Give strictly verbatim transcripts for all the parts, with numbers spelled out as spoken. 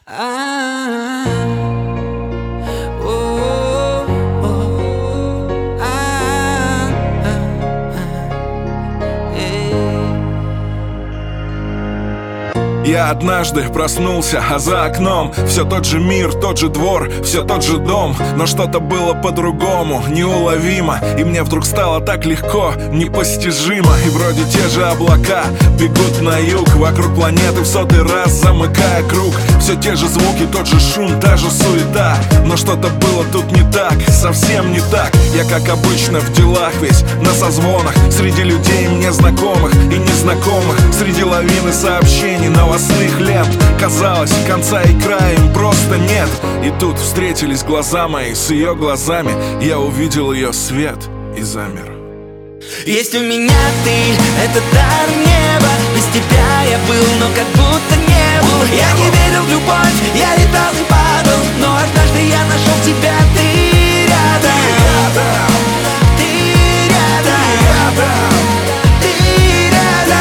Я однажды проснулся, а за окном все тот же мир, тот же двор, все тот же дом. Но что-то было по-другому, неуловимо. И мне вдруг стало так легко, непостижимо. И вроде те же облака бегут на юг, вокруг планеты в сотый раз замыкая круг. Все те же звуки, тот же шум, та же суета. Но что-то было тут не так, совсем не так. Я, как обычно, в делах весь на созвонах, среди людей мне знакомых и незнакомых, среди лавины сообщений, новостных лент. Казалось, конца и края им просто нет. И тут встретились глаза мои с ее глазами. Я увидел ее свет и замер. Есть у меня ты, это дар неба. Без тебя я был, но как будто не был. Я не верил в любовь, я летал и падал, но однажды я нашел тебя, ты рядом. Ты рядом. Ты рядом.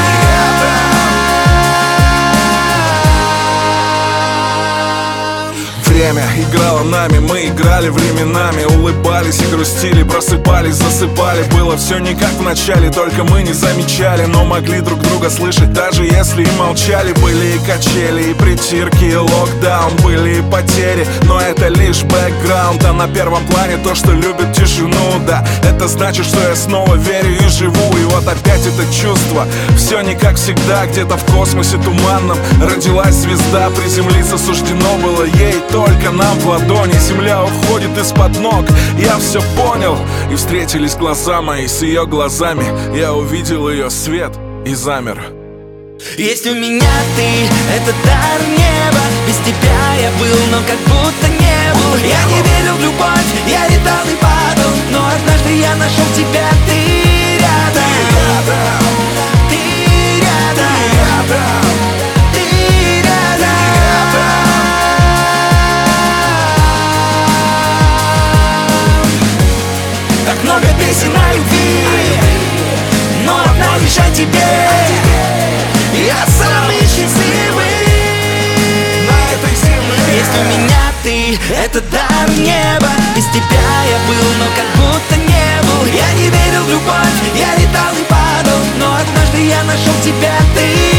Время играло нами, мы играли временами. Улыбались и грустили, просыпались, засыпали. Было все не как в начале, только мы не замечали. Но могли друг друга слышать, даже если и молчали. Были и качели, и притирки, и локдаун. Были и потери, но это лишь бэкграунд. А на первом плане то, что любит тишину, да. Это значит, что я снова верю и живу. И вот опять это чувство, все не как всегда. Где-то в космосе туманном родилась звезда. Приземлиться суждено было ей, только нам в ладони. Земля уходит из-под ног, я все понял. И встретились глаза мои с ее глазами. Я увидел ее свет и замер. Есть у меня ты, это дар неба. Без тебя я был, но как будто не был. Я не верил в любовь, я летал и падал, но однажды я нашел тебя, ты рядом. Ты рядом. Ты рядом. Так много песен о любви, но одна лишь о тебе. Я самый счастливый На этой земле. Есть у меня ты, это дар неба. Без тебя я был, но как будто не был. Я не верил в любовь, я летал и падал, но однажды я нашел тебя, ты